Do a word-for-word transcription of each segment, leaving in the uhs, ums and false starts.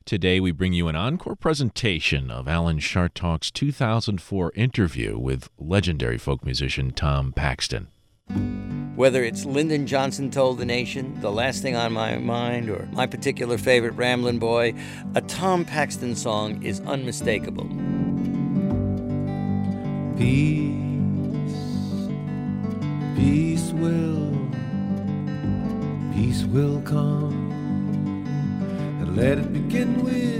Today, we bring you an encore presentation of Alan Chartock's two thousand four interview with legendary folk musician Tom Paxton. Whether it's Lyndon Johnson Told the Nation, The Last Thing on My Mind, or my particular favorite, Ramblin' Boy, a Tom Paxton song is unmistakable. Peace, peace will, peace will come. Let it begin with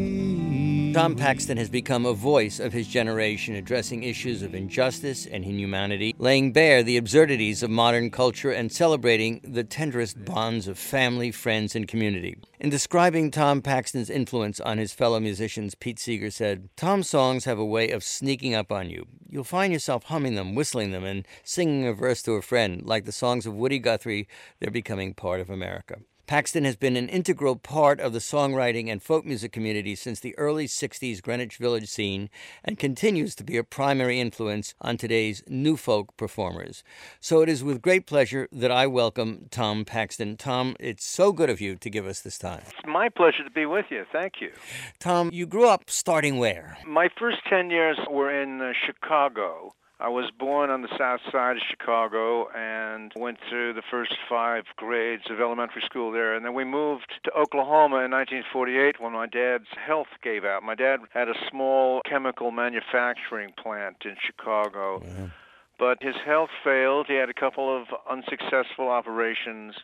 me. Tom Paxton has become a voice of his generation, addressing issues of injustice and inhumanity, laying bare the absurdities of modern culture, and celebrating the tenderest bonds of family, friends, and community. In describing Tom Paxton's influence on his fellow musicians, Pete Seeger said, "Tom's songs have a way of sneaking up on you. You'll find yourself humming them, whistling them, and singing a verse to a friend. Like the songs of Woody Guthrie, they're becoming part of America." Paxton has been an integral part of the songwriting and folk music community since the early sixties Greenwich Village scene, and continues to be a primary influence on today's new folk performers. So it is with great pleasure that I welcome Tom Paxton. Tom, it's so good of you to give us this time. It's my pleasure to be with you. Thank you. Tom, you grew up starting where? My first ten years were in uh, Chicago. I was born on the south side of Chicago and went through the first five grades of elementary school there. And then we moved to Oklahoma in nineteen forty-eight when my dad's health gave out. My dad had a small chemical manufacturing plant in Chicago. Yeah. But his health failed. He had a couple of unsuccessful operations.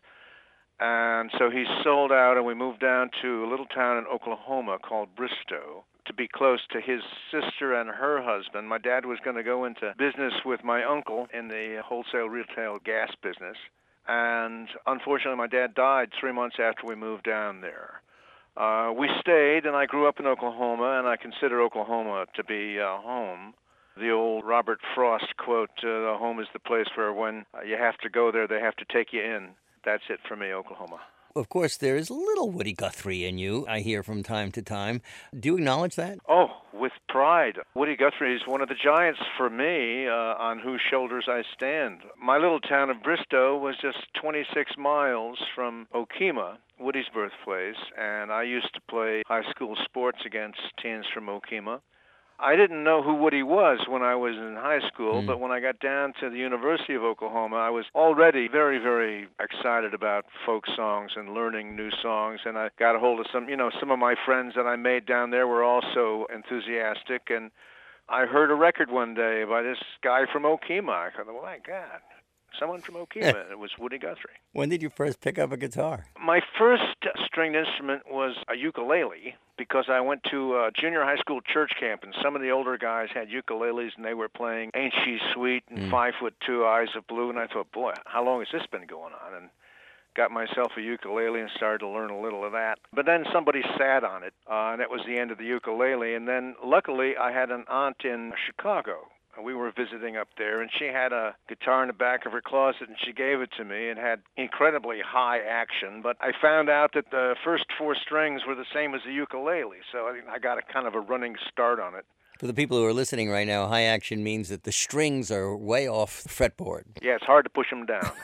And so he sold out, and we moved down to a little town in Oklahoma called Bristow, to be close to his sister and her husband. My dad was going to go into business with my uncle in the wholesale retail gas business. And unfortunately, my dad died three months after we moved down there. Uh, we stayed, and I grew up in Oklahoma, and I consider Oklahoma to be uh, home. The old Robert Frost quote, uh, "The home is the place where when you have to go there, they have to take you in." That's it for me, Oklahoma. Of course, there is little Woody Guthrie in you, I hear from time to time. Do you acknowledge that? Oh, with pride. Woody Guthrie is one of the giants for me, uh, on whose shoulders I stand. My little town of Bristow was just twenty-six miles from Okemah, Woody's birthplace, and I used to play high school sports against teams from Okemah. I didn't know who Woody was when I was in high school, mm. but when I got down to the University of Oklahoma, I was already very, very excited about folk songs and learning new songs, and I got a hold of some, you know, some of my friends that I made down there were also enthusiastic, and I heard a record one day by this guy from Okemah. I thought, well, my God, someone from Okemah, and it was Woody Guthrie. When did you first pick up a guitar? My first stringed instrument was a ukulele, because I went to a junior high school church camp, and some of the older guys had ukuleles, and they were playing Ain't She Sweet and mm. Five Foot Two, Eyes of Blue, and I thought, boy, how long has this been going on? And got myself a ukulele and started to learn a little of that. But then somebody sat on it, uh, and that was the end of the ukulele. And then, luckily, I had an aunt in Chicago. We were visiting up there, and she had a guitar in the back of her closet, and she gave it to me. It had incredibly high action, but I found out that the first four strings were the same as the ukulele, so I got a kind of a running start on it. For the people who are listening right now, high action means that the strings are way off the fretboard. Yeah, it's hard to push them down.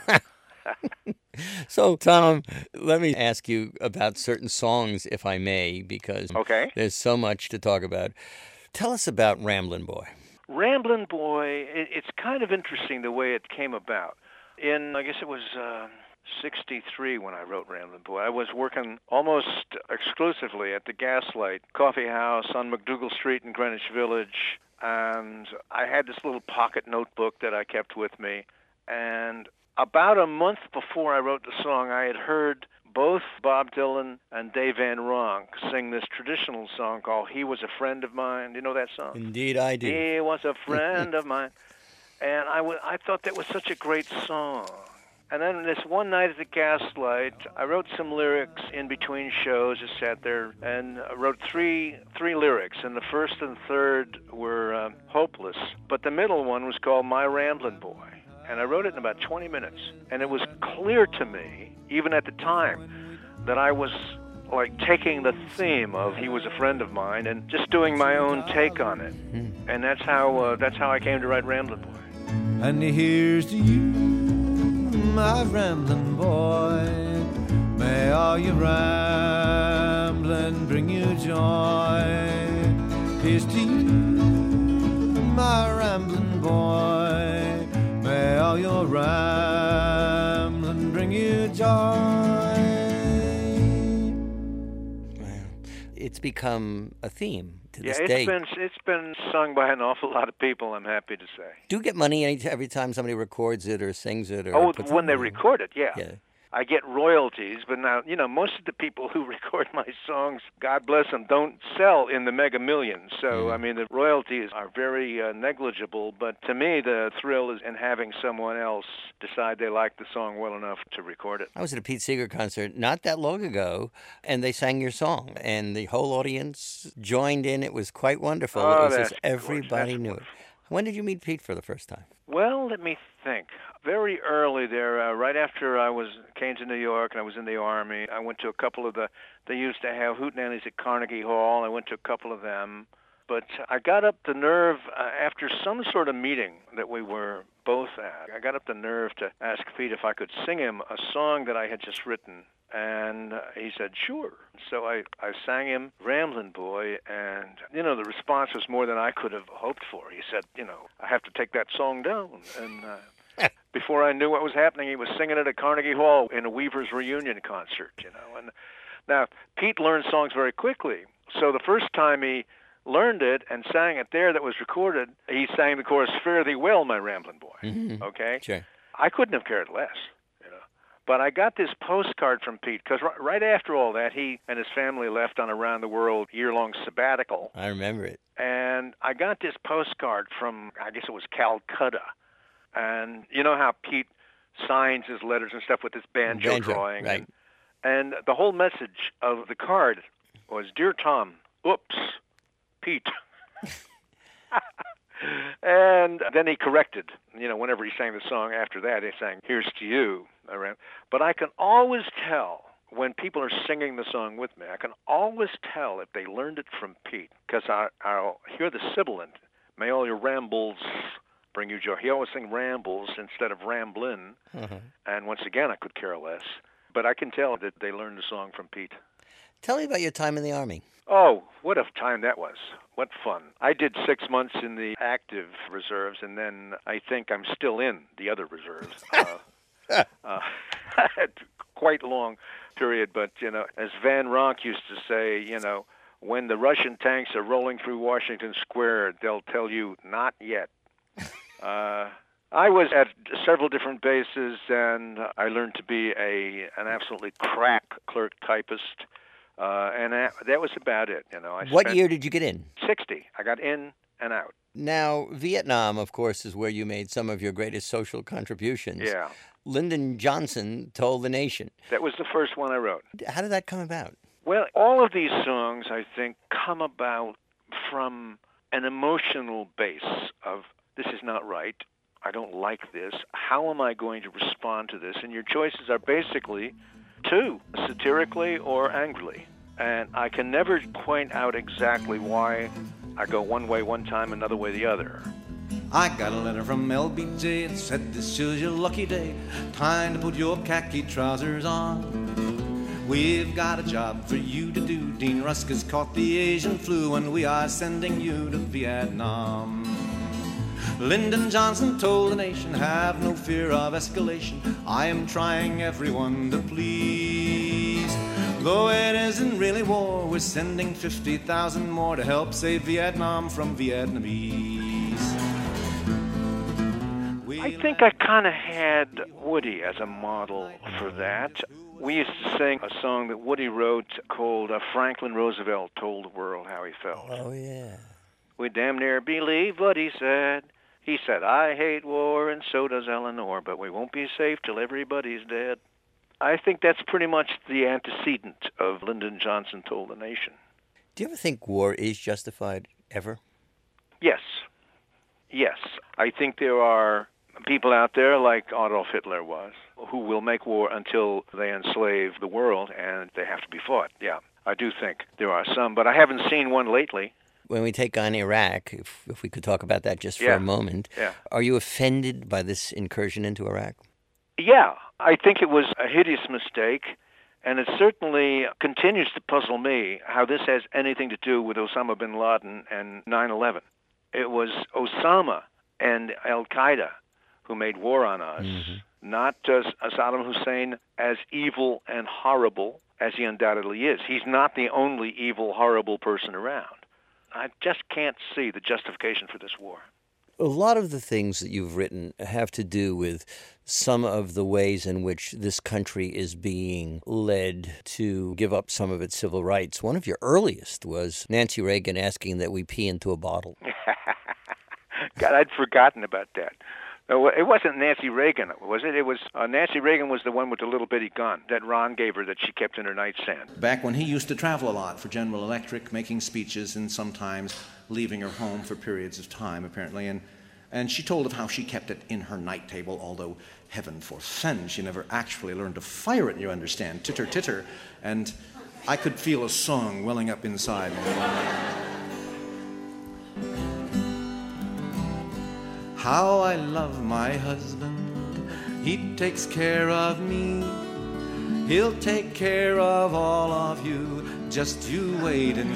So, Tom, let me ask you about certain songs, if I may, because okay. there's so much to talk about. Tell us about Ramblin' Boy. Ramblin' Boy, it's kind of interesting the way it came about. In, I guess it was uh, sixty-three when I wrote Ramblin' Boy. I was working almost exclusively at the Gaslight Coffee House on McDougal Street in Greenwich Village, and I had this little pocket notebook that I kept with me. And about a month before I wrote the song, I had heard both Bob Dylan and Dave Van Ronk sing this traditional song called He Was a Friend of Mine. Do you know that song? Indeed I do. He was a friend of mine. And I, w- I thought that was such a great song. And then this one night at the Gaslight, I wrote some lyrics in between shows. Just sat there and wrote three three lyrics. And the first and third were uh, hopeless. But the middle one was called My Ramblin' Boy. And I wrote it in about twenty minutes. And it was clear to me, even at the time, that I was like taking the theme of He Was a Friend of Mine and just doing my own take on it. Mm. And that's how uh, that's how I came to write Ramblin' Boy. And here's to you, my ramblin' boy. May all your ramblin' bring you Here's to you, my rambling boy. May all your rambling bring you joy. It's become a theme to Yeah, this it's day. been it's been sung by an awful lot of people, I'm happy to say. Do you get money any, every time somebody records it or sings it? Or Oh, puts when it they on? record it, yeah. Yeah. I get royalties, but now, you know, most of the people who record my songs, God bless them, don't sell in the mega millions. So, Mm. I mean, the royalties are very uh, negligible, but to me, the thrill is in having someone else decide they like the song well enough to record it. I was at a Pete Seeger concert not that long ago, and they sang your song, and the whole audience joined in. It was quite wonderful. Oh, it was that's just gorgeous. everybody That's knew wonderful. it. When did you meet Pete for the first time? Well, let me think. Very early there, uh, right after I was came to New York and I was in the Army, I went to a couple of the, they used to have hootenannies at Carnegie Hall. I went to a couple of them. But I got up the nerve uh, after some sort of meeting that we were both at. I got up the nerve to ask Pete if I could sing him a song that I had just written. And uh, he said, sure. So I, I sang him Ramblin' Boy, and, you know, the response was more than I could have hoped for. He said, you know, I have to take that song down. And uh, before I knew what was happening, he was singing it at Carnegie Hall in a Weavers reunion concert, you know. And now, Pete learned songs very quickly. So the first time he learned it and sang it there that was recorded, he sang the chorus, Fare Thee Well, My Ramblin' Boy, Mm-hmm. okay? Sure. I couldn't have cared less. But I got this postcard from Pete, because r- right after all that, he and his family left on a round-the-world year-long sabbatical. I remember it. And I got this postcard from, I guess it was Calcutta. And you know how Pete signs his letters and stuff with this banjo, Banjo, drawing? right. And, and the whole message of the card was, Dear Tom, oops, Pete. And then he corrected, you know, whenever he sang the song after that, he sang, Here's to You. But I can always tell when people are singing the song with me, I can always tell if they learned it from Pete, because I, I'll hear the sibilant, May all your rambles bring you joy. He always sang rambles instead of ramblin', Uh-huh. and once again, I could care less. But I can tell that they learned the song from Pete. Tell me about your time in the Army. Oh, what a time that was. What fun. I did six months in the active reserves, and then I think I'm still in the other reserves. uh, uh, quite a long period, but, you know, as Van Ronk used to say, you know, when the Russian tanks are rolling through Washington Square, they'll tell you, not yet. uh, I was at several different bases, and I learned to be a an absolutely crack clerk typist. Uh, and that, that was about it, you know. I What spent year did you get in? sixty. I got in and out. Now, Vietnam, of course, is where you made some of your greatest social contributions. Yeah. Lyndon Johnson told the nation. That was the first one I wrote. How did that come about? Well, all of these songs, I think, come about from an emotional base of, this is not right. I don't like this. How am I going to respond to this? And your choices are basically two, satirically or angrily. And I can never point out exactly why I go one way one time, another way the other. I got a letter from L B J. It said this is your lucky day, time to put your khaki trousers on. We've got a job for you to do. Dean Rusk has caught the Asian flu, and we are sending you to Vietnam. Lyndon Johnson told the nation, have no fear of escalation. I am trying everyone to please. Though it isn't really war, we're sending fifty thousand more to help save Vietnam from Vietnamese. I think I kind of had Woody as a model for that. We used to sing a song that Woody wrote called uh, Franklin Roosevelt Told the World How He Felt. Oh, yeah. We damn near believe what he said. He said, I hate war, and so does Eleanor, but we won't be safe till everybody's dead. I think that's pretty much the antecedent of Lyndon Johnson Told the Nation. Do you ever think war is justified, ever? Yes. Yes. I think there are people out there, like Adolf Hitler was, who will make war until they enslave the world, and they have to be fought. Yeah, I do think there are some, but I haven't seen one lately. When we take on Iraq, if, if we could talk about that just for Yeah. a moment, Yeah. are you offended by this incursion into Iraq? Yeah, I think it was a hideous mistake, And it certainly continues to puzzle me how this has anything to do with Osama bin Laden and nine eleven. It was Osama and Al-Qaeda who made war on us, mm-hmm. not uh, Saddam Hussein, as evil and horrible as he undoubtedly is. He's not the only evil, horrible person around. I just can't see the justification for this war. A lot of the things that you've written have to do with some of the ways in which this country is being led to give up some of its civil rights. One of your earliest was Nancy Reagan asking that we pee into a bottle. God, I'd forgotten about that. No, it wasn't Nancy Reagan, was it? It was uh, Nancy Reagan was the one with the little bitty gun that Ron gave her that she kept in her nightstand. Back when he used to travel a lot for General Electric, making speeches and sometimes leaving her home for periods of time, apparently, and and she told of how she kept it in her night table, although, heaven forfend, she never actually learned to fire it, you understand, titter, titter, and I could feel a song welling up inside me. How I love my husband, he takes care of me, he'll take care of all of you, just you wait and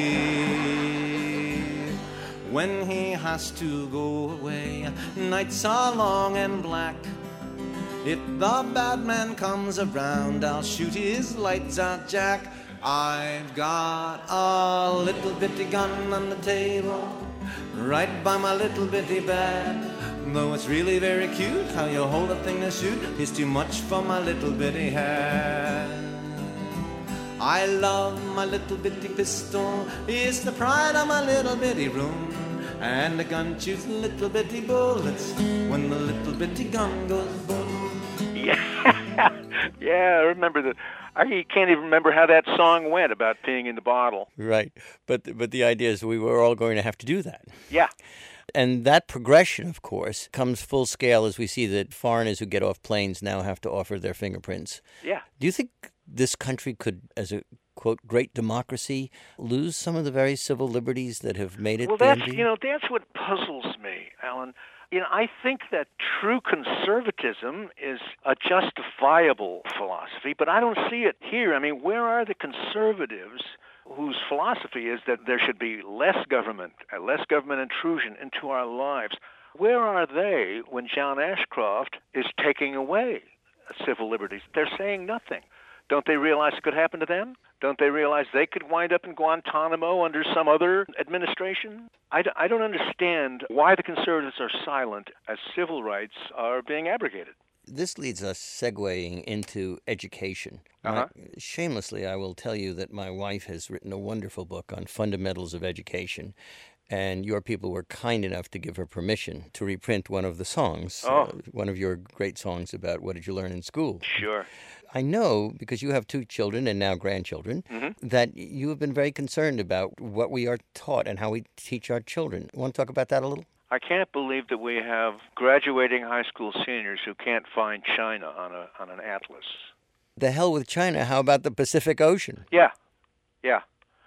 see. When he has to go away, nights are long and black. If the bad man comes around, I'll shoot his lights out, Jack. I've got a little bitty gun on the table, right by my little bitty bed. Though it's really very cute how you hold a thing to shoot, it's too much for my little bitty head. I love my little bitty pistol, it's the pride of my little bitty room. And the gun shoots little bitty bullets when the little bitty gun goes boom. Yeah, yeah, I remember that. I can't even remember how that song went about peeing in the bottle. Right, but but the idea is we were all going to have to do that. Yeah. And that progression, of course, comes full scale as we see that foreigners who get off planes now have to offer their fingerprints. Yeah. Do you think this country could, as a, quote, great democracy, lose some of the very civil liberties that have made it Well, the that's, M D? you know, that's what puzzles me, Alan. You know, I think that true conservatism is a justifiable philosophy, but I don't see it here. I mean, where are the conservatives whose philosophy is that there should be less government, uh, less government intrusion into our lives? Where are they when John Ashcroft is taking away civil liberties? They're saying nothing. Don't they realize it could happen to them? Don't they realize they could wind up in Guantanamo under some other administration? I, d- I don't understand why the conservatives are silent as civil rights are being abrogated. This leads us segueing into education. Uh-huh. My, shamelessly, I will tell you that my wife has written a wonderful book on fundamentals of education, and your people were kind enough to give her permission to reprint one of the songs, oh. uh, one of your great songs about what did you learn in school. Sure. I know, because you have two children and now grandchildren, mm-hmm. that you have been very concerned about what we are taught and how we teach our children. Want to talk about that a little? I can't believe that we have graduating high school seniors who can't find China on a on an atlas. The hell with China. How about the Pacific Ocean? Yeah, yeah.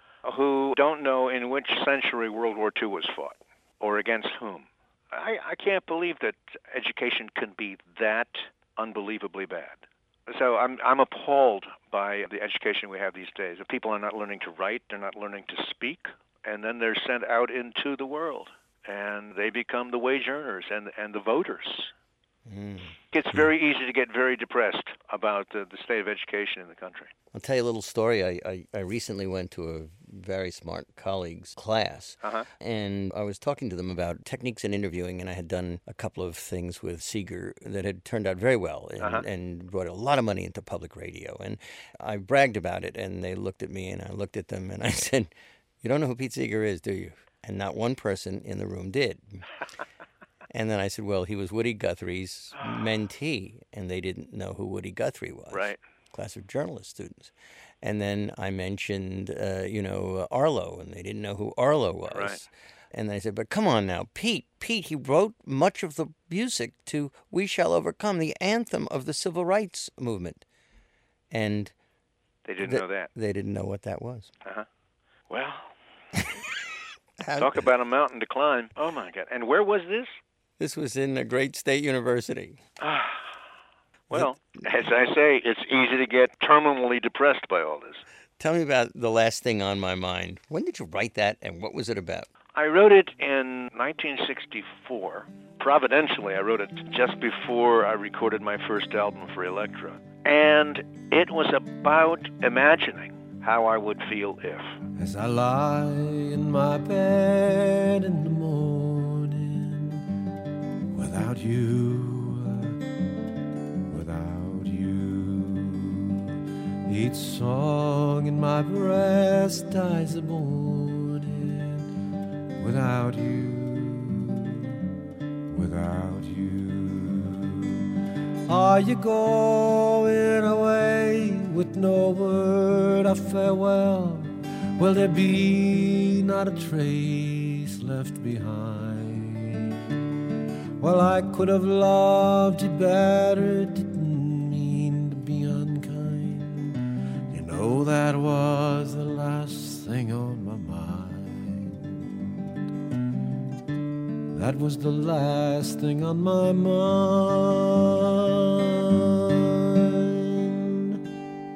Who don't know in which century World War Two was fought or against whom. I, I can't believe that education can be that unbelievably bad. So I'm I'm appalled by the education we have these days. If people are not learning to write, they're not learning to speak, and then they're sent out into the world, and they become the wage earners and and the voters. Mm. It's very easy to get very depressed about the, the state of education in the country. I'll tell you a little story. I, I, I recently went to a very smart colleague's class, uh-huh. and I was talking to them about techniques in interviewing, and I had done a couple of things with Seeger that had turned out very well and, uh-huh. and brought a lot of money into public radio. And I bragged about it, and they looked at me, and I looked at them, and I said, "You don't know who Pete Seeger is, do you?" And not one person in the room did. And then I said, well, he was Woody Guthrie's mentee, and they didn't know who Woody Guthrie was. Right. Class of journalist students. And then I mentioned, uh, you know, Arlo, and they didn't know who Arlo was. Right. And they said, but come on now, Pete, Pete, he wrote much of the music to We Shall Overcome, the anthem of the civil rights movement. And they didn't th- know that. They didn't know what that was. Uh-huh. Well, How, talk about a mountain to climb. Oh, my God. And where was this? This was in a great state university. Well, Well, as I say, it's easy to get terminally depressed by all this. Tell me about The Last Thing on My Mind. When did you write that, and what was it about? I wrote it in nineteen sixty-four. Providentially, I wrote it just before I recorded my first album for Elektra. And it was about imagining how I would feel if. As I lie in my bed in the morning, without you, without you, each song in my breast dies a mourning, without you, without you. Are you going away with no word of farewell? Will there be not a trace left behind? Well, I could have loved you better, didn't mean to be unkind. You know that was the last thing on my mind. That was the last thing on my mind.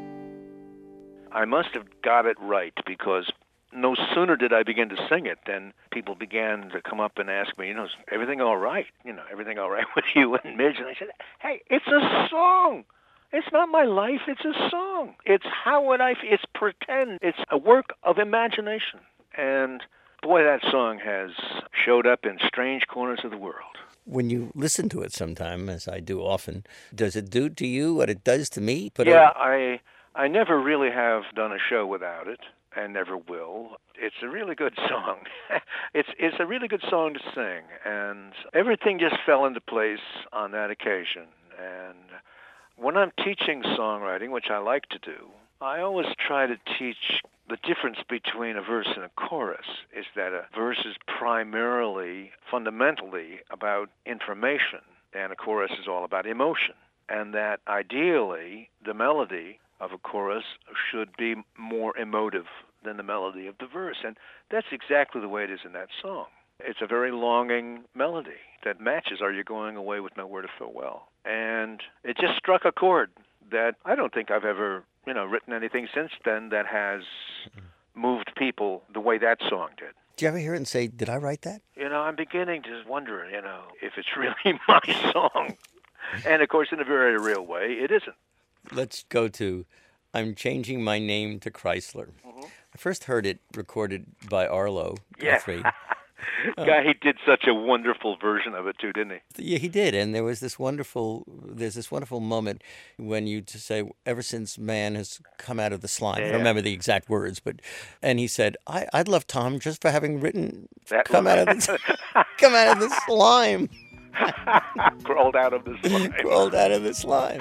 I must have got it right, because no sooner did I begin to sing it than people began to come up and ask me, you know, is everything all right? You know, everything all right with you and Midge? And I said, hey, it's a song. It's not my life. It's a song. It's how would I feel? It's pretend. It's a work of imagination. And boy, that song has showed up in strange corners of the world. When you listen to it sometime, as I do often, does it do to you what it does to me? Put yeah, a... I I never really have done a show without it, and never will. It's a really good song. it's it's a really good song to sing, and everything just fell into place on that occasion. And when I'm teaching songwriting, which I like to do, I always try to teach the difference between a verse and a chorus is that a verse is primarily, fundamentally about information, and a chorus is all about emotion. And that ideally, the melody of a chorus should be more emotive than the melody of the verse. And that's exactly the way it is in that song. It's a very longing melody that matches Are You Going Away with No Word of Farewell? And it just struck a chord that I don't think I've ever, you know, written anything since then that has moved people the way that song did. Do you ever hear it and say, did I write that? You know, I'm beginning to wonder, you know, if it's really my song. And, of course, in a very real way, it isn't. Let's go to I'm Changing My Name to Chrysler. Mm-hmm. I first heard it recorded by Arlo Guthrie. Yeah. Guy, he did such a wonderful version of it too, didn't he? Yeah, he did. And there was this wonderful, there's this wonderful moment when you to say, ever since man has come out of the slime. Yeah. I don't remember the exact words, but, and he said, I, I'd love Tom just for having written, that come out of the, come out of the slime. Crawled out of the slime. Crawled out of the slime.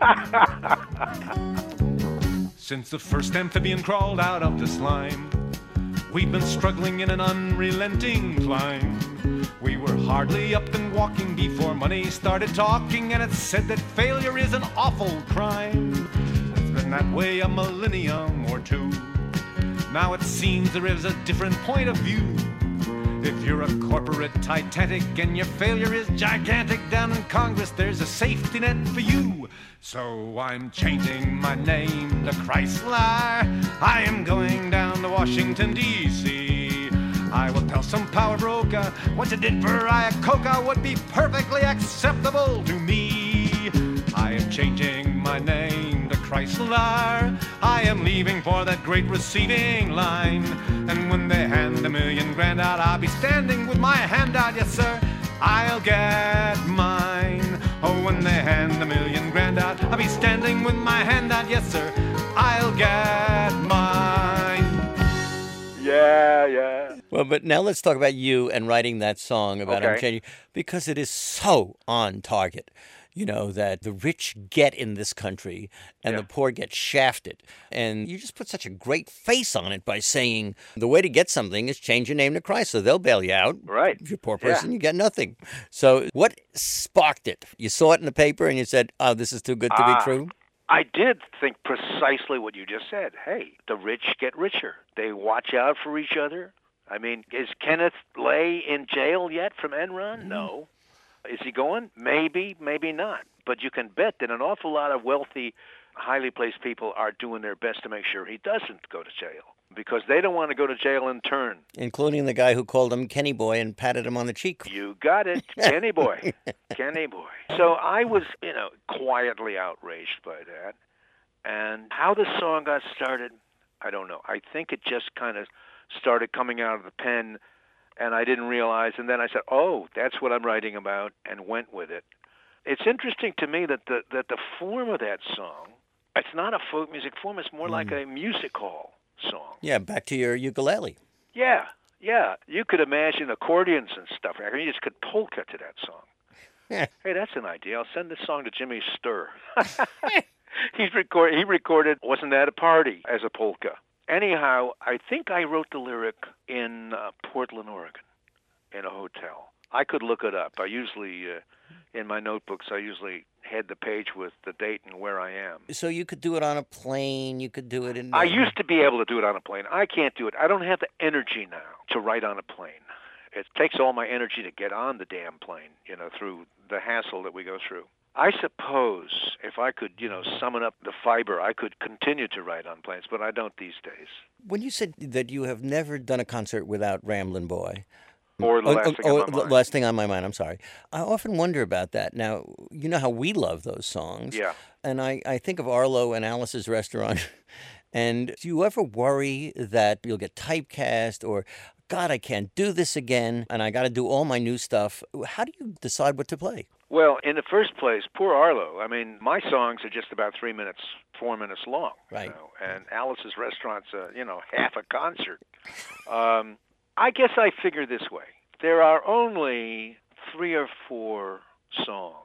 Since the first amphibian crawled out of the slime, we've been struggling in an unrelenting climb. We were hardly up and walking before money started talking, and it said that failure is an awful crime. It's been that way a millennium or two. Now it seems there is a different point of view. If you're a corporate Titanic and your failure is gigantic, down in Congress there's a safety net for you. So I'm changing my name to Chrysler. I am going down to Washington, D C I will tell some power broker what you did for Iacocca would be perfectly acceptable to me. I am changing my name to Chrysler. I am leaving for that great receiving line. And when they hand a million grand out, I'll be standing with my hand out, yes sir, I'll get mine. Oh, when they hand a million grand out, I'll be standing with my hand out, yes sir, I'll get mine. Yeah, yeah. Well, but now let's talk about you and writing that song about okay. I'm changing, because it is so on target. You know, that the rich get in this country and yeah. the poor get shafted. And you just put such a great face on it by saying the way to get something is change your name to Chrysler. They'll bail you out. Right. If you're a poor person, yeah. you get nothing. So what sparked it? You saw it in the paper and you said, oh, this is too good to uh, be true? I did think precisely what you just said. Hey, the rich get richer. They watch out for each other. I mean, is Kenneth Lay in jail yet from Enron? Mm-hmm. No. Is he going? Maybe, maybe not. but you can bet that an awful lot of wealthy, highly placed people are doing their best to make sure he doesn't go to jail, because they don't want to go to jail in turn. Including the guy who called him Kenny Boy and patted him on the cheek. You got it, Kenny Boy, Kenny Boy. So I was, you know, quietly outraged by that. And how the song got started, I don't know. I think it just kind of started coming out of the pen, and I didn't realize. And then I said, oh, that's what I'm writing about, and went with it. It's interesting to me that the that the form of that song, it's not a folk music form. It's more mm. like a music hall song. Yeah, back to your ukulele. Yeah, yeah. You could imagine accordions and stuff. I mean, you just could polka to that song. Hey, that's an idea. I'll send this song to Jimmy Sturr. He's record, he recorded Wasn't That a Party as a polka. Anyhow, I think I wrote the lyric in uh, Portland, Oregon, in a hotel. I could look it up. I usually, uh, in my notebooks, I usually head the page with the date and where I am. So you could do it on a plane, you could do it in... I used to be able to do it on a plane. I can't do it. I don't have the energy now to write on a plane. It takes all my energy to get on the damn plane, you know, through the hassle that we go through. I suppose if I could, you know, summon up the fiber, I could continue to write on planes, but I don't these days. When you said that you have never done a concert without Ramblin' Boy... Or the last, oh, thing, oh, on my mind. last thing on my mind, I'm sorry. I often wonder about that. Now, you know how we love those songs. Yeah. And I, I think of Arlo and Alice's Restaurant. And do you ever worry that you'll get typecast or, God, I can't do this again, and I got to do all my new stuff? How do you decide what to play? Well, in the first place, poor Arlo. I mean, my songs are just about three minutes, four minutes long. Right. You know, and Alice's Restaurant's, uh, you know, half a concert. Um, I guess I figure this way. There are only three or four songs,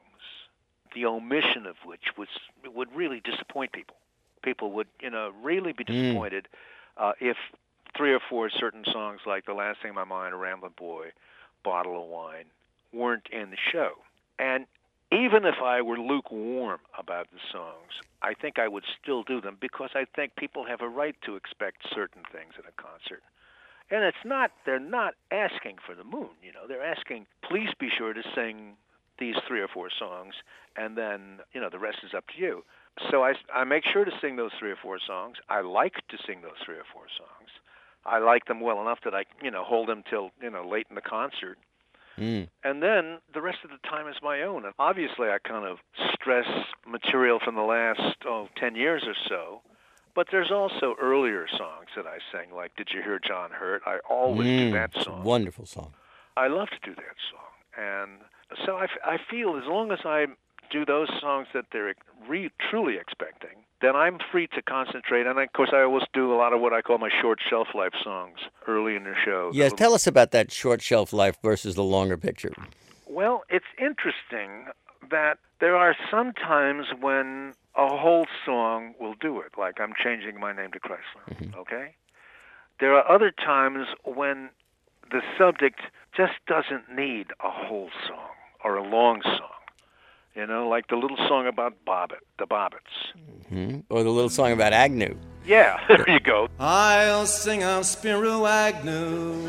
the omission of which was, would really disappoint people. People would, you know, really be disappointed mm. uh, if three or four certain songs like The Last Thing on My Mind, Ramblin' Boy, Bottle of Wine, weren't in the show. And even if I were lukewarm about the songs, I think I would still do them because I think people have a right to expect certain things in a concert. And it's not, they're not asking for the moon, you know. They're asking, please be sure to sing these three or four songs, and then, you know, the rest is up to you. So I, I make sure to sing those three or four songs. I like to sing those three or four songs. I like them well enough that I, you know, hold them till, you know, late in the concert. Mm. And then the rest of the time is my own. And obviously I kind of stress material from the last, oh, ten years or so. But there's also earlier songs that I sing, like Did You Hear John Hurt? I always mm, do that song. It's a wonderful song. I love to do that song. And so I, I feel as long as I do those songs that they're re- truly expecting, then I'm free to concentrate. And, of course, I always do a lot of what I call my short shelf life songs early in the show. Yes, tell us about that short shelf life versus the longer picture. Well, it's interesting that there are some times when a whole song will do it, like I'm Changing My Name to Chrysler, mm-hmm. okay? There are other times when the subject just doesn't need a whole song or a long song. You know, like the little song about Bobbit, the Bobbits. Mm-hmm. Or the little song about Agnew. Yeah, there you go. I'll sing of Spiro Agnew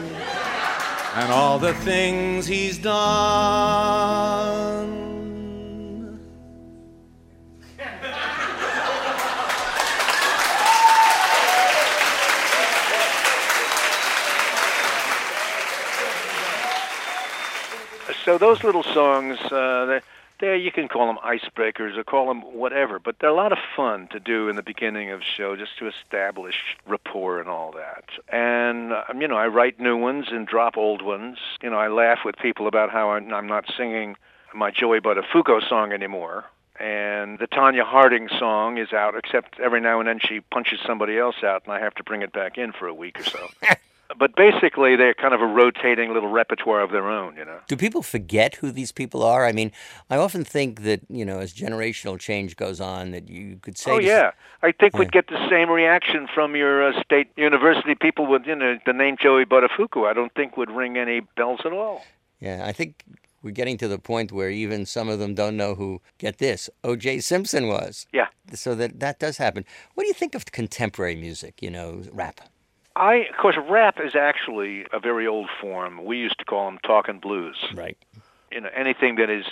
and all the things he's done. So those little songs, uh, they're, they're, you can call them icebreakers or call them whatever, but they're a lot of fun to do in the beginning of the show just to establish rapport and all that. And, um, you know, I write new ones and drop old ones. You know, I laugh with people about how I'm, I'm not singing my Joey Buttafuoco song anymore. And the Tanya Harding song is out, except every now and then she punches somebody else out, and I have to bring it back in for a week or so. But basically, they're kind of a rotating little repertoire of their own, you know. Do people forget who these people are? I mean, I often think that, you know, as generational change goes on, that you could say... Oh, to... yeah. I think yeah. we'd get the same reaction from your uh, state university people with, you know, the name Joey Buttafuoco. I don't think would ring any bells at all. Yeah, I think we're getting to the point where even some of them don't know who, get this, O J Simpson was. Yeah. So that, that does happen. What do you think of contemporary music, you know, rap? I, of course, rap is actually a very old form. We used to call them talking blues. Right. You know, anything that is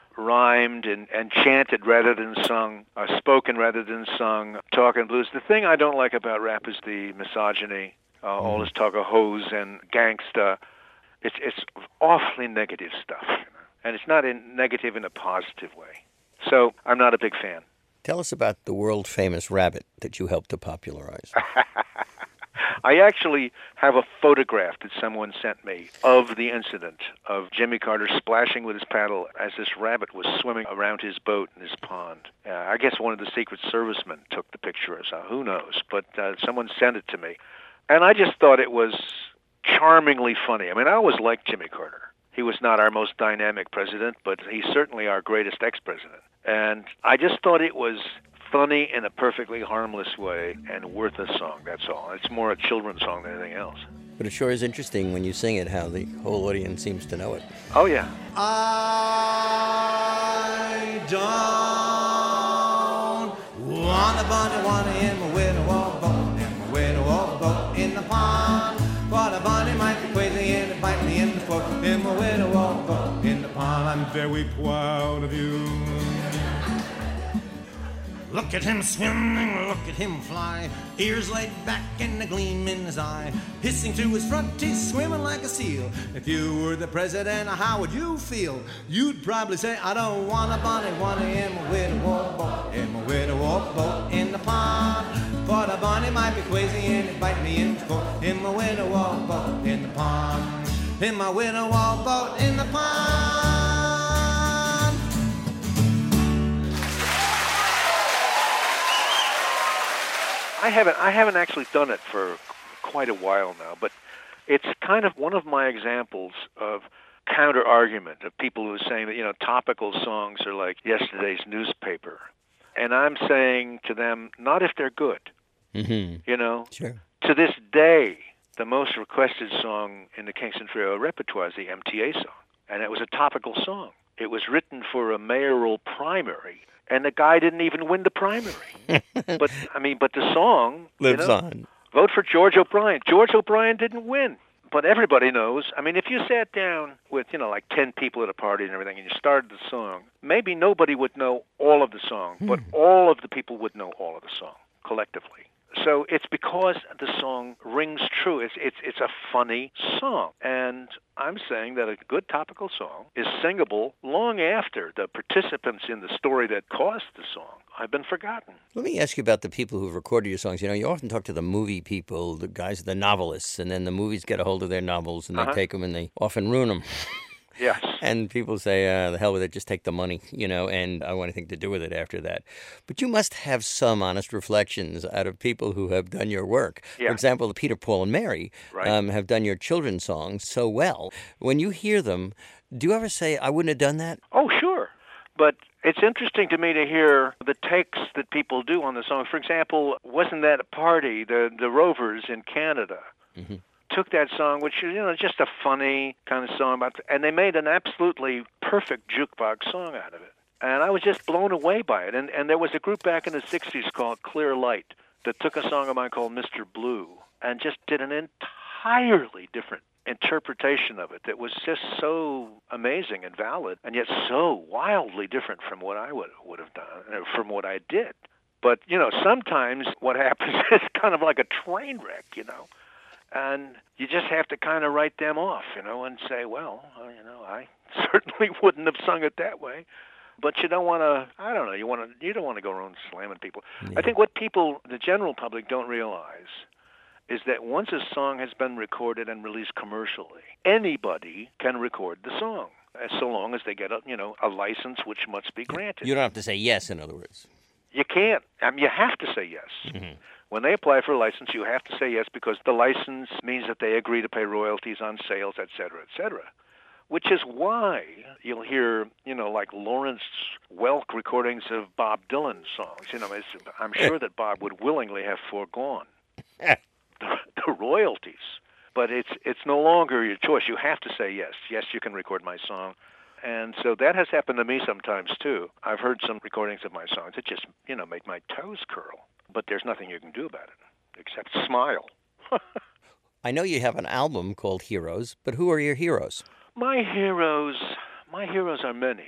rhymed and, and chanted rather than sung, uh, spoken rather than sung, talking blues. The thing I don't like about rap is the misogyny, uh, mm-hmm. all this talk of hoes and gangsta. It's it's awfully negative stuff, you know? And it's not in negative in a positive way. So I'm not a big fan. Tell us about the world-famous rabbit that you helped to popularize. I actually have a photograph that someone sent me of the incident of Jimmy Carter splashing with his paddle as this rabbit was swimming around his boat in his pond. Uh, I guess one of the Secret Servicemen took the picture or so, who knows, but uh, someone sent it to me. And I just thought it was charmingly funny. I mean, I always liked Jimmy Carter. He was not our most dynamic president, but he's certainly our greatest ex-president. And I just thought it was funny in a perfectly harmless way and worth a song, that's all. It's more a children's song than anything else. But it sure is interesting when you sing it how the whole audience seems to know it. Oh, yeah. I don't want a bunny, want a in my window walk boat, in my window walk boat in the pond. But a bunny might be crazy and it bite me in the foot, in my window walk boat in the pond. I'm very proud of you. Look at him swimming, look at him fly, ears laid back and a gleam in his eye, hissing through his front teeth, swimming like a seal. If you were the president, how would you feel? You'd probably say, I don't want a bunny, want in my widow walk boat, in my widow walk boat in the pond. For the bunny might be crazy and it bite me in the foot, in my widow walk boat in the pond, in my widow walk boat in the pond. I haven't I haven't actually done it for quite a while now, but it's kind of one of my examples of counter-argument of people who are saying that, you know, topical songs are like yesterday's newspaper. And I'm saying to them, not if they're good. Mm-hmm. You know? Sure. To this day, the most requested song in the Kingston Trio repertoire is the M T A song. And it was a topical song. It was written for a mayoral primary. And the guy didn't even win the primary. But, I mean, but the song... lives you know, on. Vote for George O'Brien. George O'Brien didn't win. But everybody knows. I mean, if you sat down with, you know, like ten people at a party and everything, and you started the song, maybe nobody would know all of the song, Hmm. but all of the people would know all of the song, collectively. So it's because the song rings true. It's it's it's a funny song. And I'm saying that a good topical song is singable long after the participants in the story that caused the song have been forgotten. Let me ask you about the people who've recorded your songs. You know, you often talk to the movie people, the guys, the novelists, and then the movies get a hold of their novels and they Uh-huh. take them and they often ruin them. Yes. And people say, uh, the hell with it, just take the money, you know, and I don't want anything to do with it after that. But you must have some honest reflections out of people who have done your work. Yeah. For example, the Peter, Paul, and Mary Right. um, have done your children's songs so well. When you hear them, do you ever say, I wouldn't have done that? Oh, sure. But it's interesting to me to hear the takes that people do on the song. For example, wasn't that a party, the, the Rovers in Canada? Mm-hmm. Took that song, which is, you know, just a funny kind of song, about, and they made an absolutely perfect jukebox song out of it. And I was just blown away by it. And and there was a group back in the sixties called Clear Light that took a song of mine called Mister Blue and just did an entirely different interpretation of it that was just so amazing and valid, and yet so wildly different from what I would would have done, or from what I did. But, you know, sometimes what happens is kind of like a train wreck, you know. And you just have to kind of write them off, you know, and say, well, you know, I certainly wouldn't have sung it that way. But you don't want to, I don't know, you want to, you don't want to go around slamming people. Yeah. I think what people, the general public, don't realize is that once a song has been recorded and released commercially, anybody can record the song, as so long as they get a, you know, a license, which must be granted. You don't have to say yes, in other words. You can't. I mean, you have to say yes. Mm-hmm. When they apply for a license, you have to say yes because the license means that they agree to pay royalties on sales, et cetera, et cetera. Which is why you'll hear, you know, like Lawrence Welk recordings of Bob Dylan songs. You know, it's, I'm sure that Bob would willingly have foregone the, the royalties. But it's it's no longer your choice. You have to say yes. Yes, you can record my song. And so that has happened to me sometimes, too. I've heard some recordings of my songs that just, you know, make my toes curl. But there's nothing you can do about it except smile. I know you have an album called Heroes, but who are your heroes? My heroes, my heroes are many.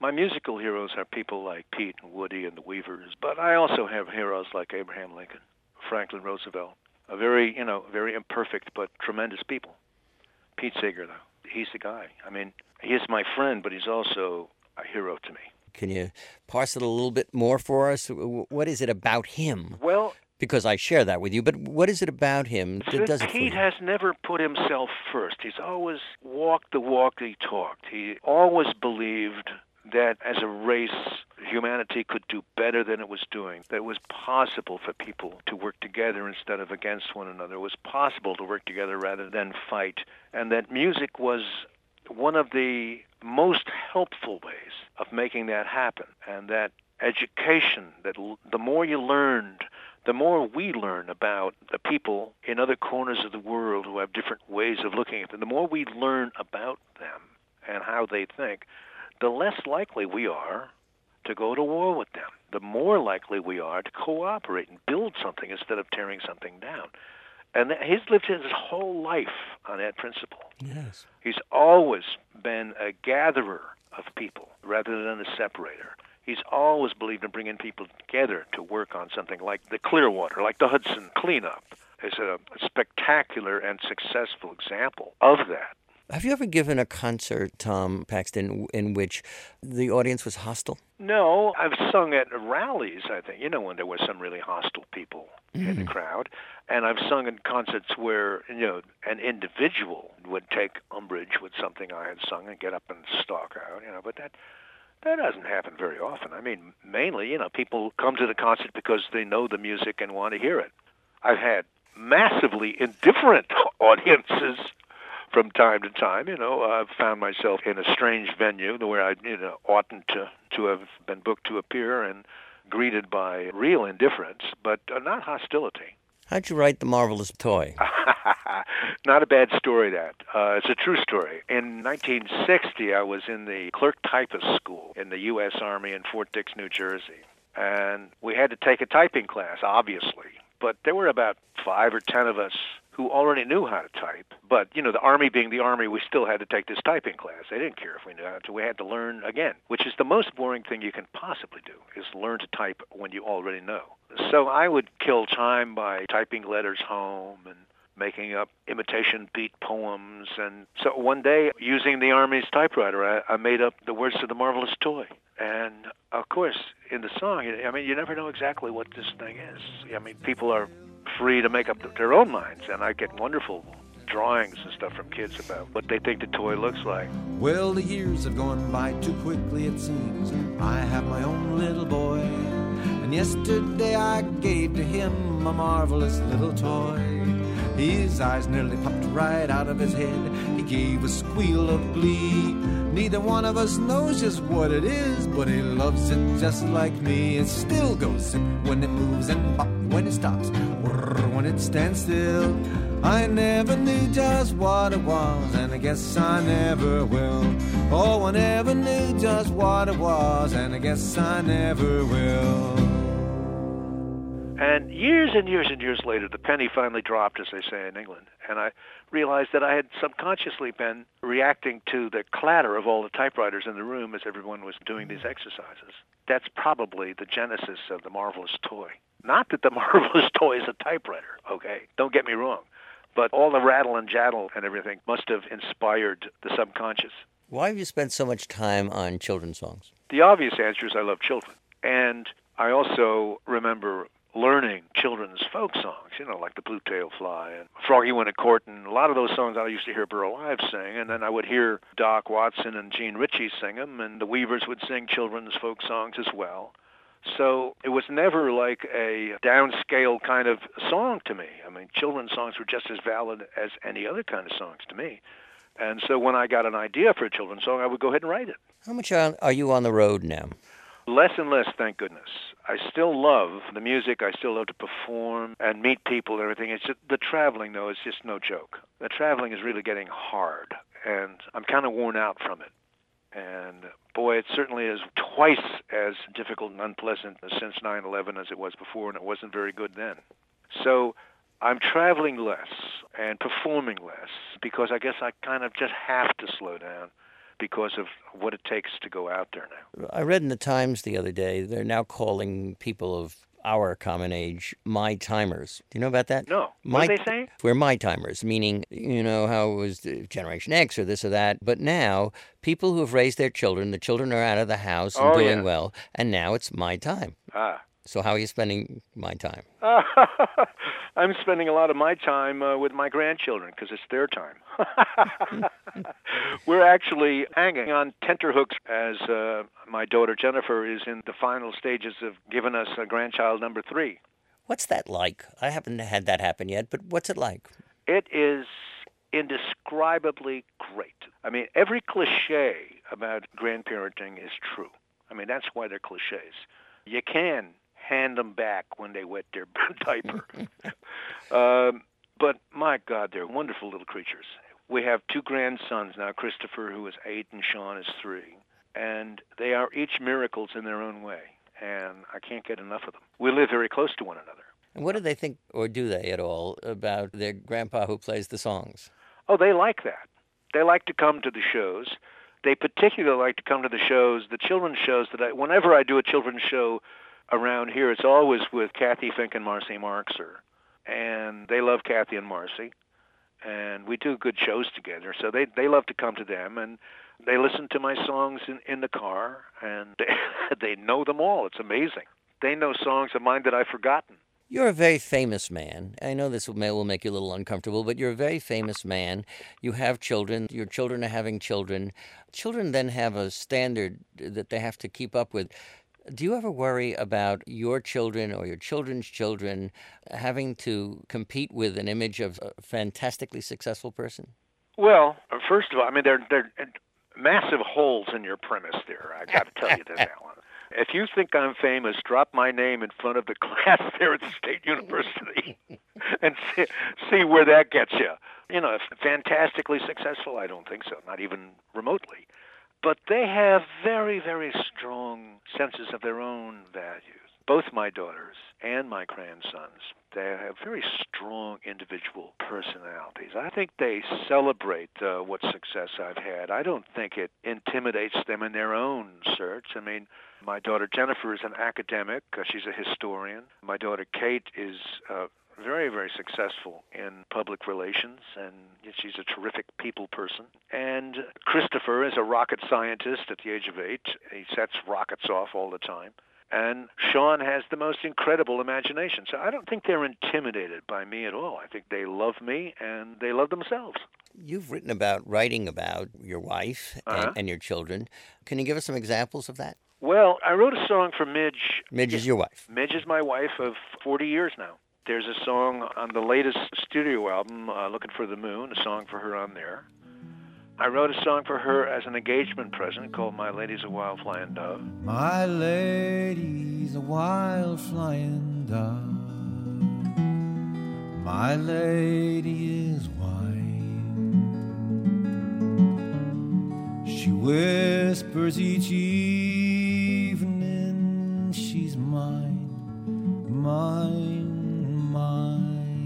My musical heroes are people like Pete and Woody and the Weavers, but I also have heroes like Abraham Lincoln, Franklin Roosevelt, a very, you know, very imperfect but tremendous people. Pete Seeger, though, he's the guy. I mean, he is my friend, but he's also a hero to me. Can you parse it a little bit more for us? What is it about him? Well, because I share that with you, but what is it about him that does it for you? Pete has never put himself first. He's always walked the walk he talked. He always believed that as a race, humanity could do better than it was doing, that it was possible for people to work together instead of against one another. It was possible to work together rather than fight, and that music was one of the most helpful ways of making that happen, and that education, that l- the more you learned, the more we learn about the people in other corners of the world who have different ways of looking at them, the more we learn about them and how they think, the less likely we are to go to war with them. The more likely we are to cooperate and build something instead of tearing something down. And that, he's lived his whole life on that principle. Yes. He's always been a gatherer of people rather than a separator. He's always believed in bringing people together to work on something like the Clearwater, like the Hudson cleanup. Is a, a spectacular and successful example of that. Have you ever given a concert, Tom Paxton, in which the audience was hostile? No, I've sung at rallies, I think, you know, when there were some really hostile people mm. in the crowd. And I've sung in concerts where, you know, an individual would take umbrage with something I had sung and get up and stalk out, you know, but that that doesn't happen very often. I mean, mainly, you know, people come to the concert because they know the music and want to hear it. I've had massively indifferent audiences from time to time. You know, I've found myself in a strange venue where I, you know, oughtn't to, to have been booked to appear and greeted by real indifference, but uh, not hostility. How'd you write The Marvelous Toy? Not a bad story, that. Uh, it's a true story. In nineteen sixty, I was in the clerk typist school in the U S Army in Fort Dix, New Jersey. And we had to take a typing class, obviously. But there were about five or ten of us who already knew how to type. But, you know, the Army being the Army, we still had to take this typing class. They didn't care if we knew how to. We had to learn again, which is the most boring thing you can possibly do, is learn to type when you already know. So I would kill time by typing letters home and making up imitation beat poems. And so one day, using the Army's typewriter, I, I made up the words to The Marvelous Toy. And, of course, in the song, I mean, you never know exactly what this thing is. I mean, people are free to make up their own minds, and I get wonderful drawings and stuff from kids about what they think the toy looks like. Well, the years have gone by too quickly, it seems. I have my own little boy, and yesterday I gave to him a marvelous little toy. His eyes nearly popped right out of his head. He gave a squeal of glee. Neither one of us knows just what it is, but he loves it just like me. It still goes zip when it moves and bop when it stops, whirr when it stands still. I never knew just what it was, and I guess I never will. Oh, I never knew just what it was, and I guess I never will. And years and years and years later, the penny finally dropped, as they say in England, and I realized that I had subconsciously been reacting to the clatter of all the typewriters in the room as everyone was doing these exercises. That's probably the genesis of The Marvelous Toy. Not that The Marvelous Toy is a typewriter, okay? Don't get me wrong. But all the rattle and jattle and everything must have inspired the subconscious. Why have you spent so much time on children's songs? The obvious answer is I love children. And I also remember learning children's folk songs, you know, like the Blue-Tailed Fly and Froggy Went a Courtin'. A lot of those songs I used to hear Burl Ives sing, and then I would hear Doc Watson and Gene Ritchie sing them, and the Weavers would sing children's folk songs as well. So it was never like a downscale kind of song to me. I mean, children's songs were just as valid as any other kind of songs to me. And so when I got an idea for a children's song, I would go ahead and write it. How much are you on the road now? Less and less, thank goodness. I still love the music. I still love to perform and meet people and everything. It's just, the traveling, though, is just no joke. The traveling is really getting hard, and I'm kind of worn out from it. And, boy, it certainly is twice as difficult and unpleasant since nine eleven as it was before, and it wasn't very good then. So I'm traveling less and performing less because I guess I kind of just have to slow down. because of what it takes to go out there now. I read in the Times the other day, they're now calling people of our common age my timers. Do you know about that? No. My, what are they saying? We're my timers, meaning, you know, how it was Generation X or this or that. But now, people who have raised their children, the children are out of the house and oh, doing yeah. well, and now it's my time. Ah. So how are you spending my time? Uh, I'm spending a lot of my time uh, with my grandchildren because it's their time. We're actually hanging on tenterhooks as uh, my daughter Jennifer is in the final stages of giving us a grandchild number three. What's that like? I haven't had that happen yet, but what's it like? It is indescribably great. I mean, every cliche about grandparenting is true. I mean, that's why they're cliches. You can hand them back when they wet their diaper. um, but, my God, they're wonderful little creatures. We have two grandsons now, Christopher, who is eight, and Sean is three. And they are each miracles in their own way. And I can't get enough of them. We live very close to one another. And what do they think, or do they at all, about their grandpa who plays the songs? Oh, they like that. They like to come to the shows. They particularly like to come to the shows, the children's shows that I, whenever I do a children's show around here, it's always with Kathy Fink and Marcy Marxer. And they love Kathy and Marcy. And we do good shows together. So they, they love to come to them. And they listen to my songs in, in the car. And they, they know them all. It's amazing. They know songs of mine that I've forgotten. You're a very famous man. I know this will, may, will make you a little uncomfortable, but you're a very famous man. You have children. Your children are having children. Children then have a standard that they have to keep up with. Do you ever worry about your children or your children's children having to compete with an image of a fantastically successful person? Well, first of all, I mean, there there are massive holes in your premise there. I got to tell you this, Alan. If you think I'm famous, drop my name in front of the class there at the State University and see, see where that gets you. You know, fantastically successful, I don't think so, not even remotely. But they have very, very strong senses of their own values. Both my daughters and my grandsons, they have very strong individual personalities. I think they celebrate uh, what success I've had. I don't think it intimidates them in their own search. I mean, my daughter Jennifer is an academic. Uh, she's a historian. My daughter Kate is uh, very, very successful in public relations, and she's a terrific people person. And Christopher is a rocket scientist at the age of eight. He sets rockets off all the time. And Sean has the most incredible imagination. So I don't think they're intimidated by me at all. I think they love me and they love themselves. You've written about, writing about your wife uh-huh. and, and your children. Can you give us some examples of that? Well, I wrote a song for Midge. Midge is your wife. Midge is my wife of forty years now. There's a song on the latest studio album, uh, Looking for the Moon, a song for her on there. I wrote a song for her as an engagement present called My Lady's a Wild Flying Dove. My lady's a wild flying dove. My lady is white. She whispers each evening, she's mine, mine, mine.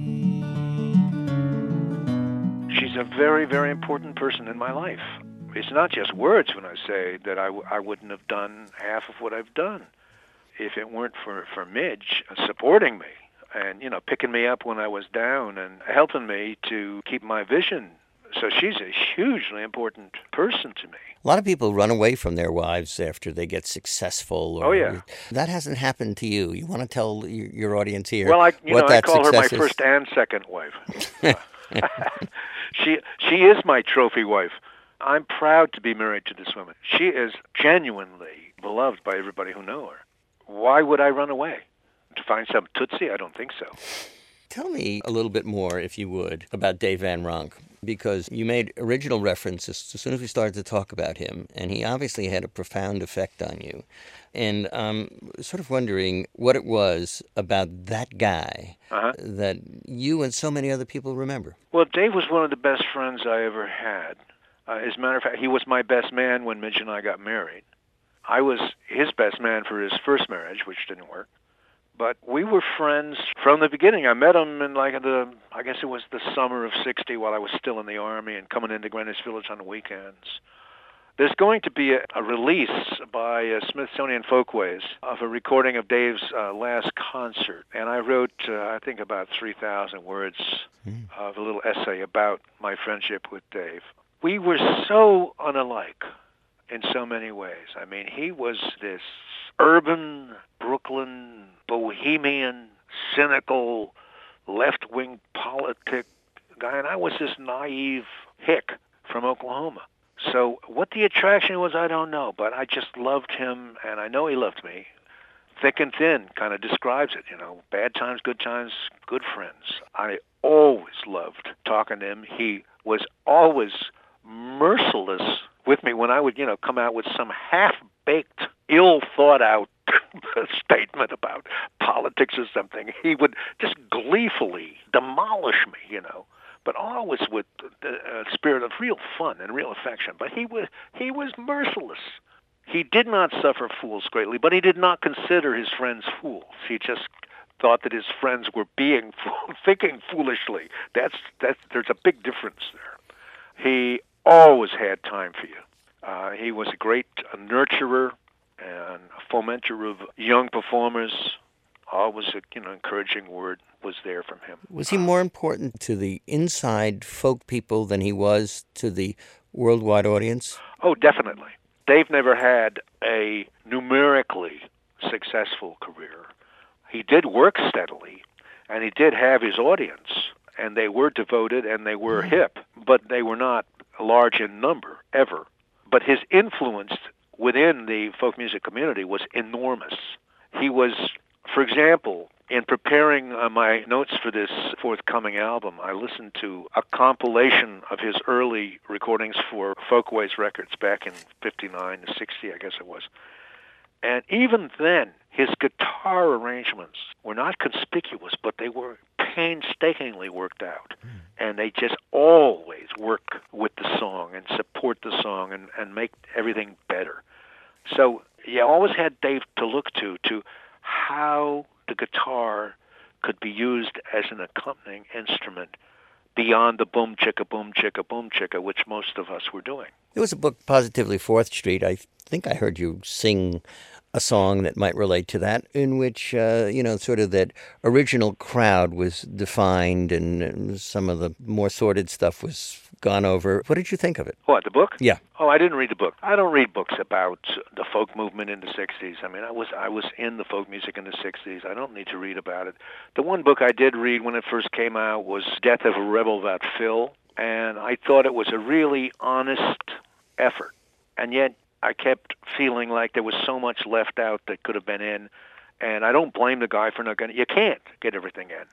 She's a very, very important person in my life. It's not just words when I say that I, w- I wouldn't have done half of what I've done if it weren't for, for Midge supporting me and, you know, picking me up when I was down and helping me to keep my vision. So she's a hugely important person to me. A lot of people run away from their wives after they get successful. Or, oh, yeah. That hasn't happened to you. You want to tell your, your audience here well, I, you what know, that I call her my is? first and second wife. she she is my trophy wife. I'm proud to be married to this woman. She is genuinely beloved by everybody who know her. Why would I run away? To find some Tootsie? I don't think so. Tell me a little bit more, if you would, about Dave Van Ronk, because you made original references as soon as we started to talk about him, and he obviously had a profound effect on you. And I'm sort of wondering what it was about that guy uh-huh. that you and so many other people remember. Well, Dave was one of the best friends I ever had. Uh, as a matter of fact, he was my best man when Midge and I got married. I was his best man for his first marriage, which didn't work. But we were friends from the beginning. I met him in like the, I guess it was the summer of sixty while I was still in the Army and coming into Greenwich Village on the weekends. There's going to be a, a release by uh, Smithsonian Folkways of a recording of Dave's uh, last concert. And I wrote, uh, I think, about three thousand words mm. of a little essay about my friendship with Dave. We were so unalike in so many ways. I mean, he was this urban, Brooklyn, bohemian, cynical, left-wing politic guy, and I was this naive hick from Oklahoma. So what the attraction was, I don't know, but I just loved him, and I know he loved me. Thick and thin kind of describes it, you know, bad times, good times, good friends. I always loved talking to him. He was always merciless with me when I would, you know, come out with some half-baked, ill-thought-out statement about politics or something. He would just gleefully demolish me, you know, but always with a spirit of real fun and real affection. But he was he was merciless. He did not suffer fools greatly, but he did not consider his friends fools. He just thought that his friends were being thinking foolishly. That's that's there's a big difference there. He always had time for you. Uh, he was a great nurturer and a fomenter of young performers. Always a you know encouraging word was there from him. Was he more important to the inside folk people than he was to the worldwide audience? Oh, definitely. Dave never had a numerically successful career. He did work steadily, and he did have his audience, and they were devoted and they were hip, but they were not large in number, ever. But his influence within the folk music community was enormous. He was, for example, in preparing uh, my notes for this forthcoming album, I listened to a compilation of his early recordings for Folkways Records back in fifty-nine to sixty, I guess it was. And even then, his guitar arrangements were not conspicuous, but they were painstakingly worked out. Mm. And they just always work with the song and support the song and, and make everything better. So you always had Dave to look to, to how the guitar could be used as an accompanying instrument beyond the boom chicka, boom chicka, boom chicka, which most of us were doing. There was a book, Positively Fourth Street. I think I heard you sing a song that might relate to that, in which, uh, you know, sort of that original crowd was defined and some of the more sordid stuff was gone over. What did you think of it? What, the book? Yeah. Oh, I didn't read the book. I don't read books about the folk movement in the sixties. I mean, I was I was in the folk music in the sixties. I don't need to read about it. The one book I did read when it first came out was Death of a Rebel About Phil, and I thought it was a really honest effort. And yet I kept feeling like there was so much left out that could have been in, and I don't blame the guy for not getting it. You can't get everything in.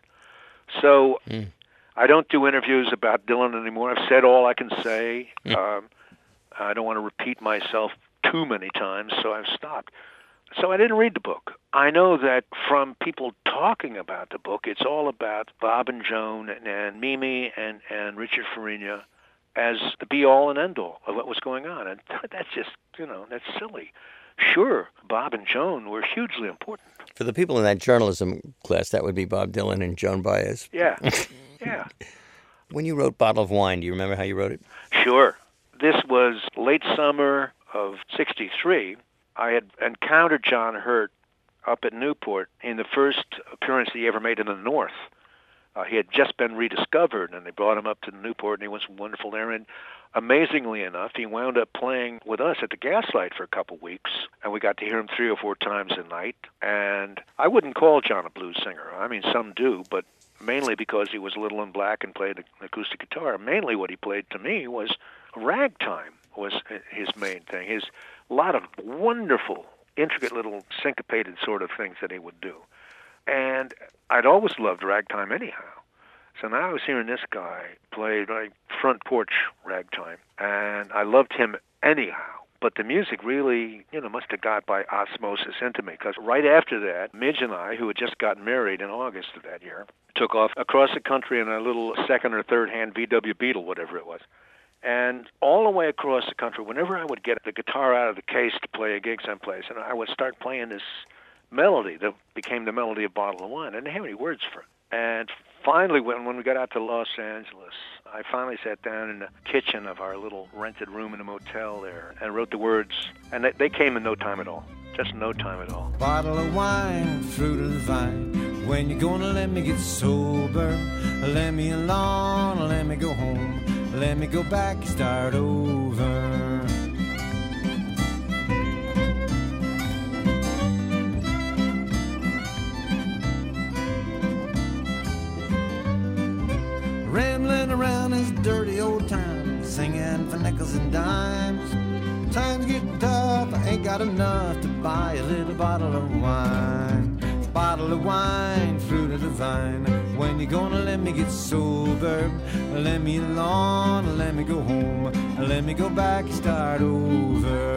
So mm. I don't do interviews about Dylan anymore. I've said all I can say. Mm. Um, I don't want to repeat myself too many times, so I've stopped. So I didn't read the book. I know that from people talking about the book, it's all about Bob and Joan and, and Mimi and, and Richard Farina as the be-all and end-all of what was going on. And that's just, you know, that's silly. Sure, Bob and Joan were hugely important. For the people in that journalism class, that would be Bob Dylan and Joan Baez. Yeah, yeah. When you wrote Bottle of Wine, do you remember how you wrote it? Sure. This was late summer of sixty-three. I had encountered John Hurt up at Newport in the first appearance he ever made in the North. Uh, he had just been rediscovered, and they brought him up to Newport, and he was wonderful there. And amazingly enough, he wound up playing with us at the Gaslight for a couple weeks, and we got to hear him three or four times a night. And I wouldn't call John a blues singer. I mean, some do, but mainly because he was little and black and played an acoustic guitar. Mainly what he played to me was ragtime was his main thing. His a lot of wonderful, intricate little syncopated sort of things that he would do. And I'd always loved ragtime anyhow. So now I was hearing this guy play like front porch ragtime, and I loved him anyhow. But the music really, you know, must have got by osmosis into me, because right after that, Midge and I, who had just gotten married in August of that year, took off across the country in a little second or third hand V W Beetle, whatever it was. And all the way across the country, whenever I would get the guitar out of the case to play a gig someplace, and I would start playing this melody that became the melody of Bottle of Wine. I didn't have any words for it. And finally, when, when we got out to Los Angeles, I finally sat down in the kitchen of our little rented room in a motel there and wrote the words, and they, they came in no time at all. Just no time at all. Bottle of wine, fruit of the vine. When you gonna let me get sober? Let me alone, let me go home. Let me go back and start over. Rambling around this dirty old town, singing for nickels and dimes. Times getting tough, I ain't got enough to buy a little bottle of wine. Bottle of wine, fruit of the vine. When you gonna let me get sober? Let me alone, let me go home. Let me go back and start over.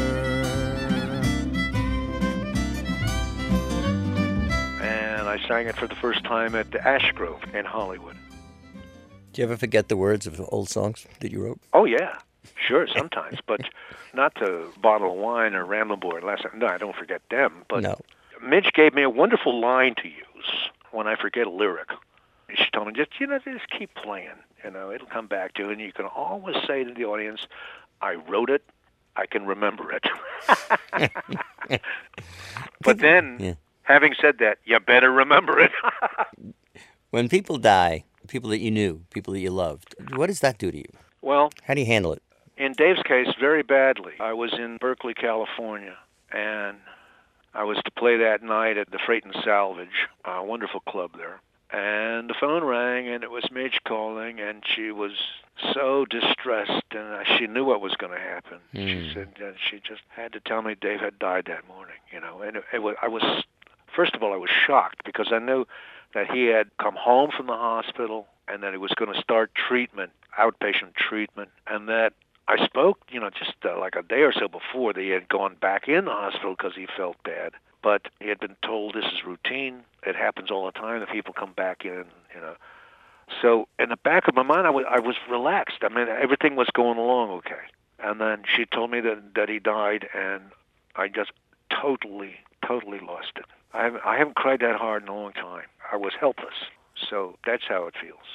And I sang it for the first time at the Ash Grove in Hollywood. Do you ever forget the words of old songs that you wrote? Oh, yeah. Sure, sometimes, but not to Bottle of Wine or Ramblin' Boy. Last no, I don't forget them. But No. Midge gave me a wonderful line to use when I forget a lyric. She told me, just, you know, just keep playing. You know, it'll come back to you, and you can always say to the audience, I wrote it, I can remember it. But then, Yeah. having said that, you better remember it. When people die, people that you knew, people that you loved, what does that do to you? Well, How do you handle it? in Dave's case, very badly. I was in Berkeley, California, and I was to play that night at the Freight and Salvage, a wonderful club there. And the phone rang, and it was Midge calling, and she was so distressed, and she knew what was going to happen. Mm. She said that she just had to tell me Dave had died that morning, you know. And it, it was, I was, first of all, I was shocked because I knew that he had come home from the hospital and that he was going to start treatment, outpatient treatment, and that I spoke, you know, just uh, like a day or so before that he had gone back in the hospital because he felt bad. But he had been told this is routine. It happens all the time that people come back in, you know. So in the back of my mind, I was, I was relaxed. I mean, everything was going along okay. And then she told me that, that he died, and I just totally, totally lost it. I haven't, I haven't cried that hard in a long time. I was helpless. So that's how it feels.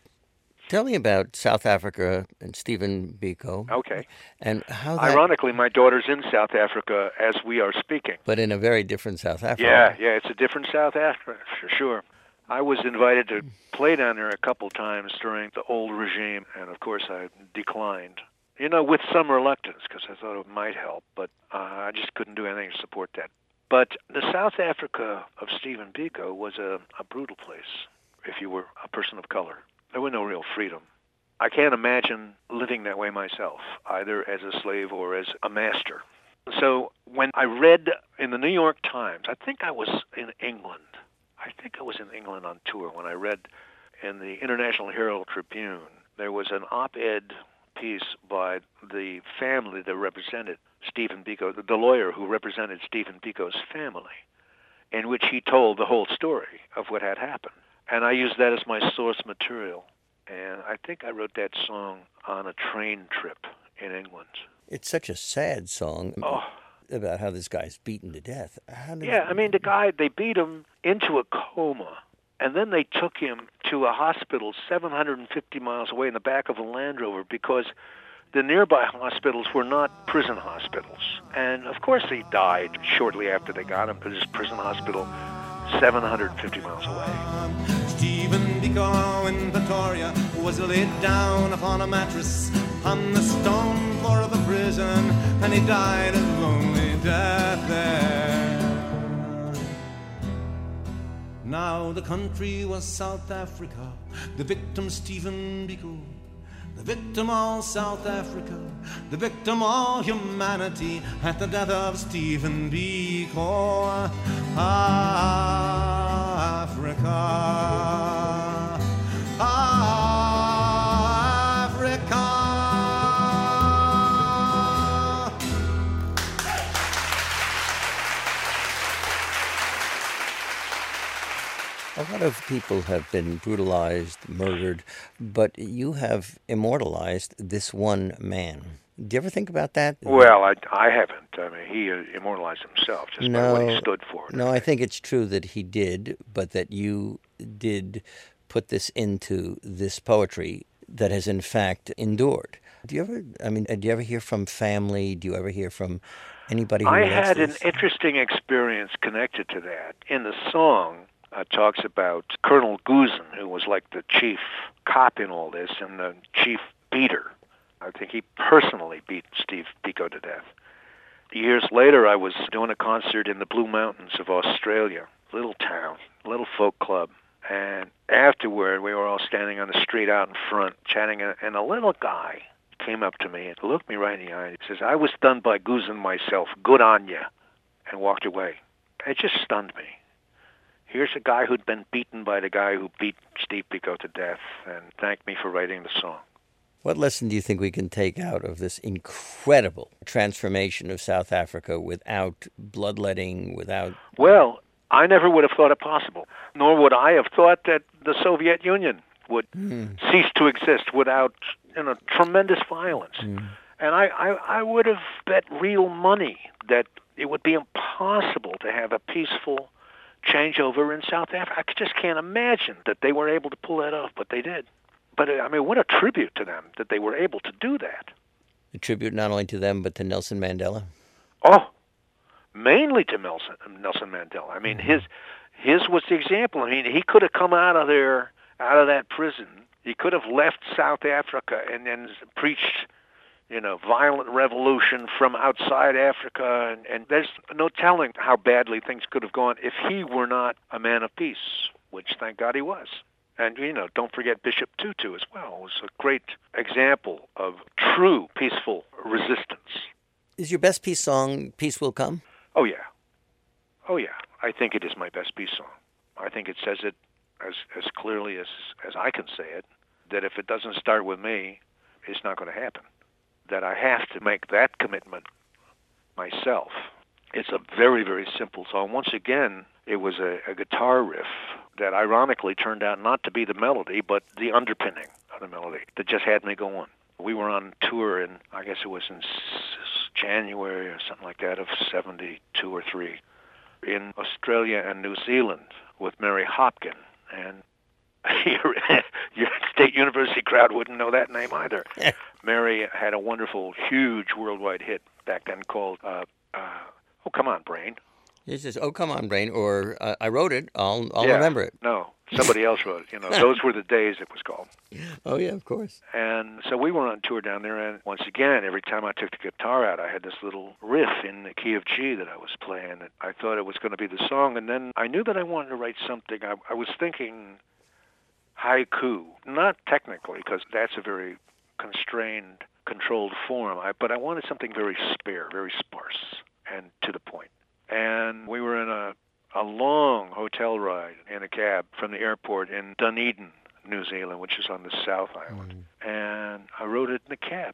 Tell me about South Africa and Stephen Biko. Okay. And how that... Ironically, my daughter's in South Africa as we are speaking. But in a very different South Africa. Yeah, yeah, it's a different South Africa, for sure. I was invited to play down there a couple times during the old regime, and of course I declined. You know, with some reluctance, because I thought it might help, but uh, I just couldn't do anything to support that. But the South Africa of Stephen Biko was a, a brutal place if you were a person of color. There was no real freedom. I can't imagine living that way myself, either as a slave or as a master. So when I read in the New York Times, I think I was in England. I think I was in England on tour when I read in the International Herald Tribune, there was an op-ed piece by the family that represented Stephen Biko, the lawyer who represented Stephen Biko's family, in which he told the whole story of what had happened. And I used that as my source material. And I think I wrote that song on a train trip in England. It's such a sad song Oh. about how this guy's beaten to death. How did Yeah, I mean, the guy, they beat him into a coma, and then they took him to a hospital seven hundred fifty miles away in the back of a Land Rover because the nearby hospitals were not prison hospitals. And, of course, he died shortly after they got him to this prison hospital seven hundred fifty miles away. Stephen Biko in Pretoria was laid down upon a mattress on the stone floor of a prison, and he died a lonely death there. Now the country was South Africa, the victim Stephen Biko, the victim all South Africa, the victim all humanity at the death of Stephen Biko. Africa, Africa. A lot of people have been brutalized, murdered, but you have immortalized this one man. Do you ever think about that? Well, I, I haven't. I mean, he uh, immortalized himself just no, by what he stood for. No, I think it's true that he did, but that you did put this into this poetry that has in fact endured. Do you ever, I mean, do you ever hear from family? Do you ever hear from anybody who I relates had to an this? interesting experience connected to that. In the song, uh, talks about Colonel Guzin, who was like the chief cop in all this and the chief beater. I think he personally beat Steve Biko to death. Years later, I was doing a concert in the Blue Mountains of Australia, little town, little folk club. And afterward, we were all standing on the street out in front, chatting, and a little guy came up to me and looked me right in the eye and says, "I was stunned by Guzin myself. Good on ya," and walked away. It just stunned me. Here's a guy who'd been beaten by the guy who beat Steve Biko to death and thanked me for writing the song. What lesson do you think we can take out of this incredible transformation of South Africa without bloodletting, without... Well, I never would have thought it possible, nor would I have thought that the Soviet Union would mm. cease to exist without, you know, tremendous violence. Mm. And I, I, I would have bet real money that it would be impossible to have a peaceful changeover in South Africa. I just can't imagine that they were able to pull that off, but they did. But, I mean, what a tribute to them that they were able to do that. A tribute not only to them, but to Nelson Mandela? Oh, mainly to Nelson, Nelson Mandela. I mean, mm-hmm. his his was the example. I mean, he could have come out of there, out of that prison. He could have left South Africa and then preached, you know, violent revolution from outside Africa. And, and there's no telling how badly things could have gone if he were not a man of peace, which, thank God, he was. And, you know, don't forget Bishop Tutu as well. It was a great example of true peaceful resistance. Is your best peace song Peace Will Come? Oh, yeah. Oh, yeah. I think it is my best peace song. I think it says it as as clearly as, as I can say it, that if it doesn't start with me, it's not going to happen. That I have to make that commitment myself. It's a very, very simple song. Once again, it was a, a guitar riff that ironically turned out not to be the melody, but the underpinning of the melody that just had me going. We were on tour in, I guess it was in January or something like that, of seventy-two or three, in Australia and New Zealand with Mary Hopkin. And your, your State University crowd wouldn't know that name either. Mary had a wonderful, huge worldwide hit back then called, uh, uh, Oh, Come On, Brain. It says, "Oh, Come On, Brain," or uh, I wrote it, I'll I'll yeah, remember it. No, somebody else wrote it. You know, those were the days it was called. Oh, yeah, of course. And so we were on tour down there, and once again, every time I took the guitar out, I had this little riff in the key of G that I was playing, and I thought it was going to be the song, and then I knew that I wanted to write something. I, I was thinking haiku, not technically, because that's a very constrained, controlled form, I, but I wanted something very spare, very sparse, and to the point. And we were in a, a long hotel ride in a cab from the airport in Dunedin, New Zealand, which is on the South Island. Mm. And I wrote it in the cab.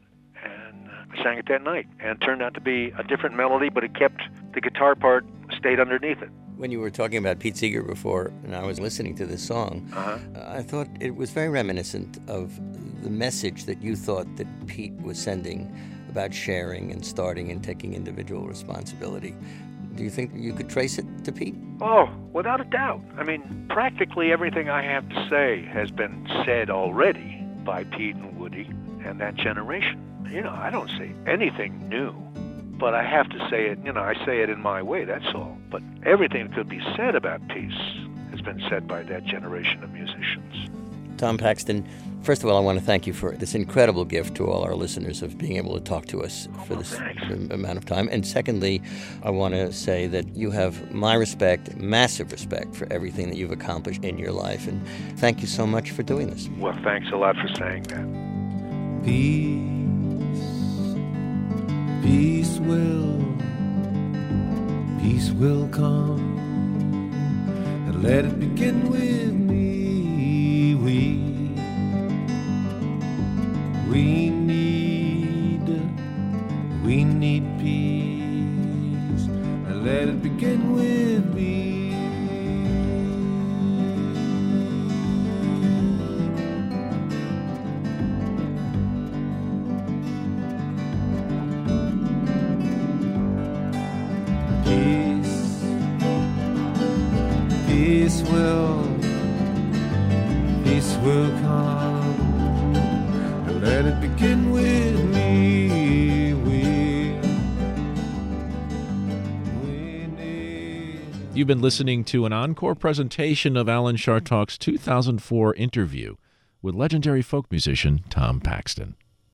And I sang it that night. And it turned out to be a different melody, but it kept, the guitar part stayed underneath it. When you were talking about Pete Seeger before, and I was listening to this song, uh-huh. I thought it was very reminiscent of the message that you thought that Pete was sending about sharing and starting and taking individual responsibility. Do you think you could trace it to Pete? Oh, without a doubt. I mean, practically everything I have to say has been said already by Pete and Woody and that generation. You know, I don't say anything new, but I have to say it, you know, I say it in my way, that's all. But everything that could be said about peace has been said by that generation of musicians. Tom Paxton, first of all, I want to thank you for this incredible gift to all our listeners of being able to talk to us for this oh, amount of time. And secondly, I want to say that you have my respect, massive respect for everything that you've accomplished in your life. And thank you so much for doing this. Well, thanks a lot for saying that. Peace, peace will, peace will come, and let it begin with me. We, we need, we need peace, and let it begin with me. Peace, peace will, will come, and let it begin with me. We, we need. You've been listening to an encore presentation of Alan Chartock's two thousand four interview with legendary folk musician Tom Paxton.